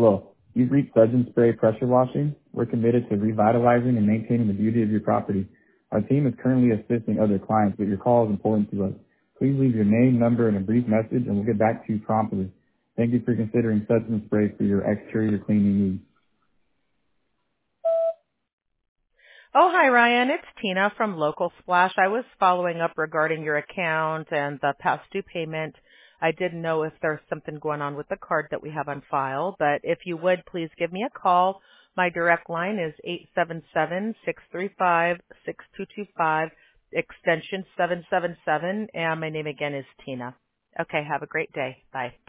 Hello. You've reached Suds& Spray Pressure Washing. We're committed to revitalizing and maintaining the beauty of your property. Our team is currently assisting other clients, but your call is important to us. Please leave your name, number, and a brief message, and we'll get back to you promptly. Thank you for considering Suds& Spray for your exterior cleaning needs. Oh, hi, Ryan. It's Tina from Local Splash. I was following up regarding your account and the past due payment. I didn't know if there's something going on with the card that we have on file, but if you would, please give me a call. My direct line is 877-635-6225, extension 777, and my name again is Tina. Okay, have a great day. Bye.